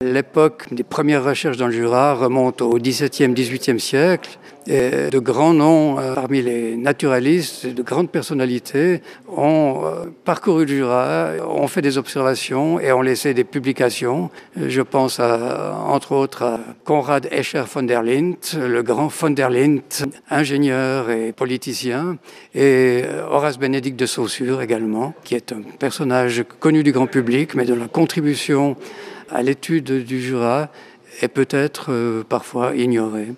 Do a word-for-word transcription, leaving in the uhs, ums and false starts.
L'époque des premières recherches dans le Jura remonte au dix-septième, dix-huitième siècle. Et de grands noms euh, parmi les naturalistes, de grandes personnalités ont euh, parcouru le Jura, ont fait des observations et ont laissé des publications. Je pense à, entre autres à Konrad Escher von der Lindt, le grand von der Lindt, ingénieur et politicien, et Horace Bénédicte de Saussure également, qui est un personnage connu du grand public, mais dont la contribution à l'étude du Jura est peut-être euh, parfois ignorée.